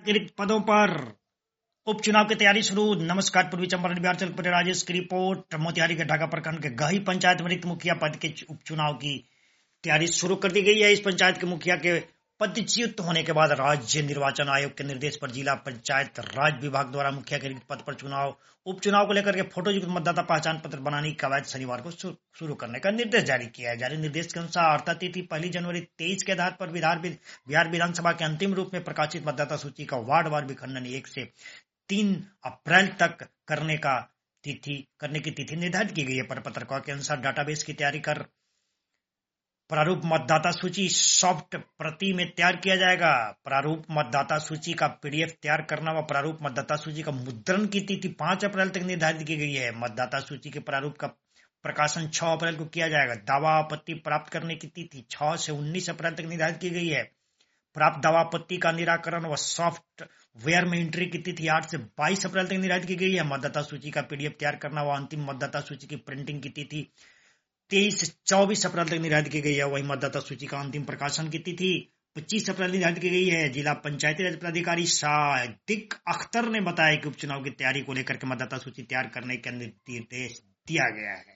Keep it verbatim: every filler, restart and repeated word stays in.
रिक्त पदों पर उपचुनाव की तैयारी शुरू। नमस्कार, पूर्वी चंपारण बिहार से राजेश की रिपोर्ट। मोतिहारी के ढाका प्रखंड के गही पंचायत में रिक्त मुखिया पद के उपचुनाव की तैयारी शुरू कर दी गई है। इस पंचायत के मुखिया के पदच्युत होने के बाद राज्य निर्वाचन आयोग के निर्देश पर जिला पंचायत राज विभाग द्वारा मुखिया के रिक्त पद पर चुनाव उपचुनाव को लेकर के फोटोयुक्त मतदाता पहचान पत्र बनाने की कवायद शनिवार को शुरू करने का निर्देश जारी किया है। जारी निर्देश के अनुसार अर्था तिथि पहली जनवरी तेईस के आधार पर बिहार बिहार विधानसभा के अंतिम रूप में प्रकाशित मतदाता सूची का वार्ड वार विखंडन एक से तीन अप्रैल तक करने का तिथि करने की तिथि निर्धारित की गई है। पर पत्रकारों के अनुसार डाटाबेस की तैयारी कर प्रारूप मतदाता सूची सॉफ्ट प्रति में तैयार किया जाएगा। प्रारूप मतदाता सूची का पीडीएफ तैयार करना व प्रारूप मतदाता सूची का मुद्रण की तिथि पांच अप्रैल तक निर्धारित की गई है। मतदाता सूची के प्रारूप का प्रकाशन छह अप्रैल को किया जाएगा। दावा आपत्ति प्राप्त करने की तिथि छह से उन्नीस अप्रैल तक निर्धारित की गई है। प्राप्त दावा आपत्ति का निराकरण व सॉफ्टवेयर में एंट्री की तिथि आठ से बाईस अप्रैल तक निर्धारित की गई है। मतदाता सूची का पीडीएफ तैयार करना व अंतिम मतदाता सूची की प्रिंटिंग की तिथि तेईस से चौबीस अप्रैल तक निर्धारित की गई है। वही मतदाता सूची का अंतिम प्रकाशन की तिथि पच्चीस अप्रैल निर्धारित की गई है। जिला पंचायती राज पदाधिकारी सादिक अख्तर ने बताया कि उपचुनाव की तैयारी को लेकर के मतदाता सूची तैयार करने का निर्देश दिया गया है।